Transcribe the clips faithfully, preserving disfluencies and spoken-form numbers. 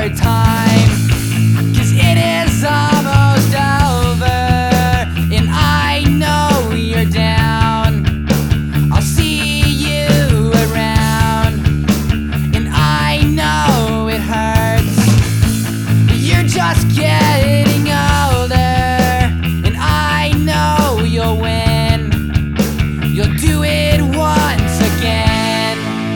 your time, 'cause it is almost over, and I know you're down. I'll see you around, and I know it hurts. You're just getting older, and I know you'll win. You'll do it once again.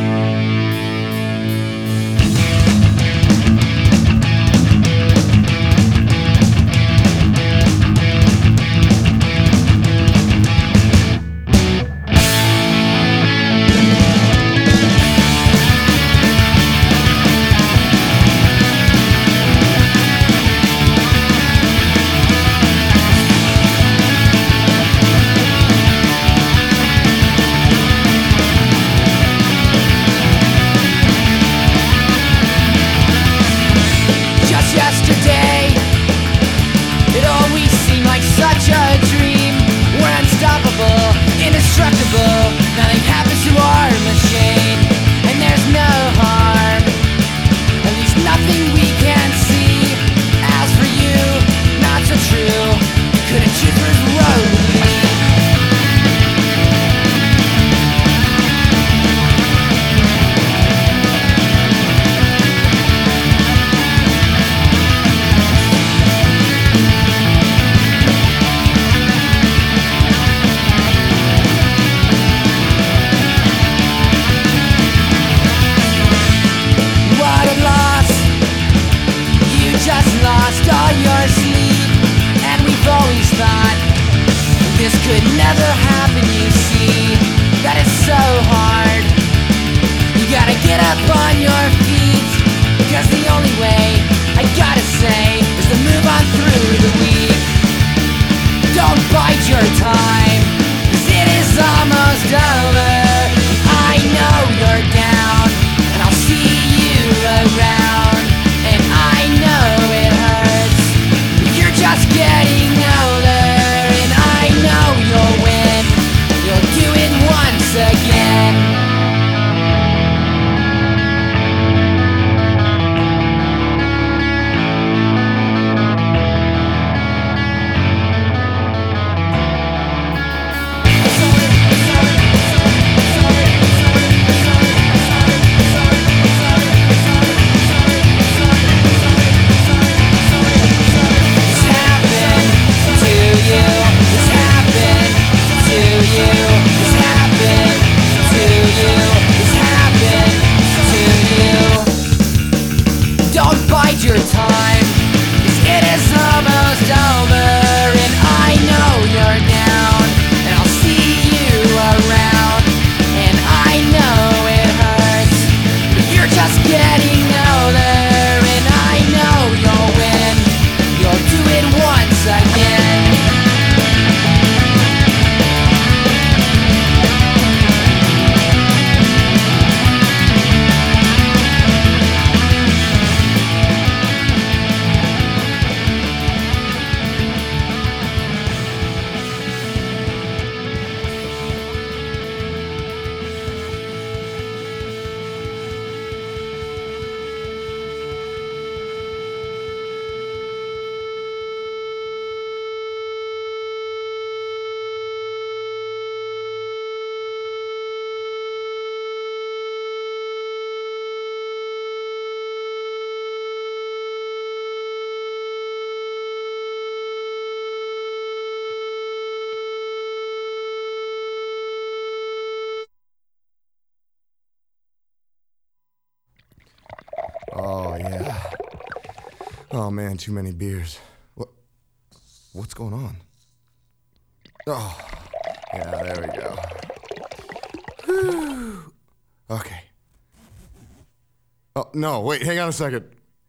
Yesterday, it always seemed like such a dream. We're unstoppable, indestructible. Nothing happens to our machine, and there's no harm, at least nothing we can see. As for you, not so true. You couldn't choose which road to lead. Lost all your sleep, and we've always thought this could never happen. You see, that is so hard. You gotta get up on your feet, 'cause the only way, I gotta say, is to move on through the week. Don't bide your time, 'cause it is almost over. I know you're down, and I'll see you around, and I know it hurts. You're just getting older, and I know you'll win. You'll do it once again. Your time, 'cause it is almost over, and I know you're down, and I'll see you around, and I know it hurts, but you're just getting older, and I know you'll win. You'll do it once again. Oh, yeah. Oh, man, too many beers. What? What's going on? Oh, yeah, there we go. Whew. Okay. Oh, no, wait, hang on a second.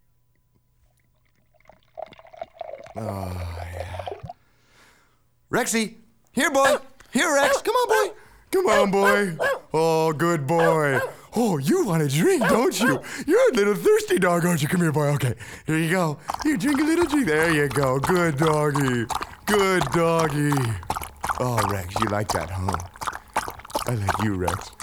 Oh, yeah. Rexy, here, boy. Here, Rex. Come on, boy. Come on, boy. Oh, good boy. Oh, you want a drink, don't you? You're a little thirsty dog, aren't you? Come here, boy. Okay, here you go. Here, drink a little drink. There you go. Good doggy. Good doggy. Oh, Rex, you like that, huh? I like you, Rex.